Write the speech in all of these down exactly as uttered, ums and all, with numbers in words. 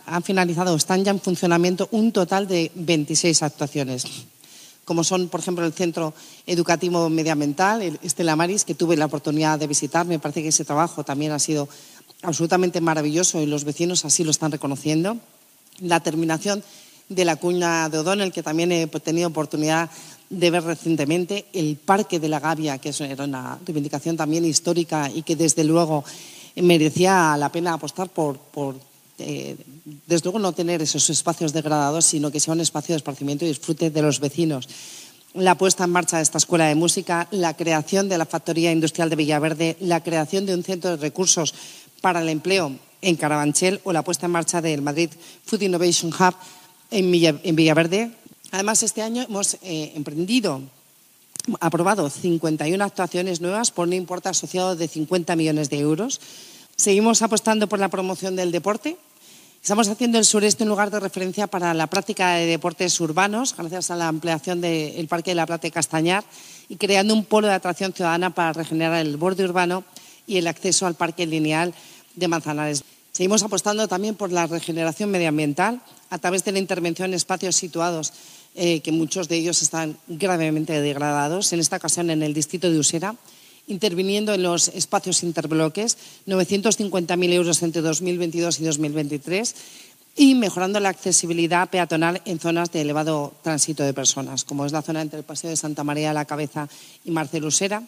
han finalizado, están ya en funcionamiento un total de veintiséis actuaciones, como son, por ejemplo, el Centro Educativo Medioambiental, el Estela Maris, que tuve la oportunidad de visitar. Me parece que ese trabajo también ha sido absolutamente maravilloso y los vecinos así lo están reconociendo. La terminación de la cuña de O'Donnell, que también he tenido oportunidad de ver recientemente. El Parque de la Gavia, que era una reivindicación también histórica y que desde luego merecía la pena apostar por, por eh, desde luego no tener esos espacios degradados, sino que sea un espacio de esparcimiento y disfrute de los vecinos. La puesta en marcha de esta escuela de música, la creación de la factoría industrial de Villaverde, la creación de un centro de recursos para el empleo en Carabanchel o la puesta en marcha del Madrid Food Innovation Hub en, Villa, en Villaverde. Además, este año hemos eh, emprendido, aprobado cincuenta y una actuaciones nuevas por un importe asociado de cincuenta millones de euros. Seguimos apostando por la promoción del deporte. Estamos haciendo el sureste un lugar de referencia para la práctica de deportes urbanos, gracias a la ampliación del Parque de la Plata de Castañar y creando un polo de atracción ciudadana para regenerar el borde urbano y el acceso al Parque Lineal de Manzanares. Seguimos apostando también por la regeneración medioambiental a través de la intervención en espacios situados, eh, que muchos de ellos están gravemente degradados, en esta ocasión en el distrito de Usera, interviniendo en los espacios interbloques, novecientos cincuenta mil euros entre dos mil veintidós y dos mil veintitrés, y mejorando la accesibilidad peatonal en zonas de elevado tránsito de personas, como es la zona entre el Paseo de Santa María de la Cabeza y Marcel Usera,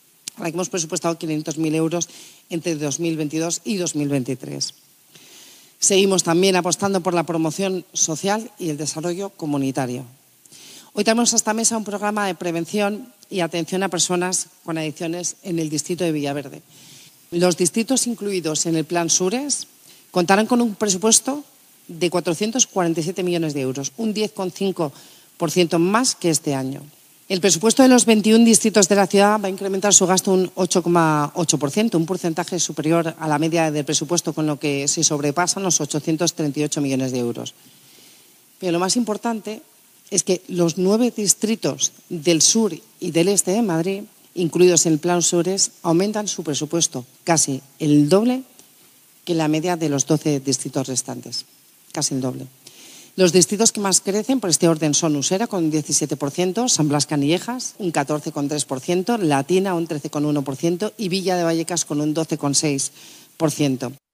a la que hemos presupuestado quinientos mil euros entre dos mil veintidós y dos mil veintitrés. Seguimos también apostando por la promoción social y el desarrollo comunitario. Hoy traemos a esta mesa un programa de prevención y atención a personas con adicciones en el distrito de Villaverde. Los distritos incluidos en el Plan Sures contarán con un presupuesto de cuatrocientos cuarenta y siete millones de euros, un diez coma cinco por ciento más que este año. El presupuesto de los veintiún distritos de la ciudad va a incrementar su gasto un ocho coma ocho por ciento, un porcentaje superior a la media del presupuesto, con lo que se sobrepasan los ochocientos treinta y ocho millones de euros. Pero lo más importante es que los nueve distritos del sur y del este de Madrid, incluidos en el Plan Sures, aumentan su presupuesto casi el doble que la media de los doce distritos restantes, casi el doble. Los distritos que más crecen por este orden son Usera con un diecisiete por ciento, San Blas Canillejas un catorce coma tres por ciento, Latina un trece coma uno por ciento y Villa de Vallecas con un doce coma seis por ciento.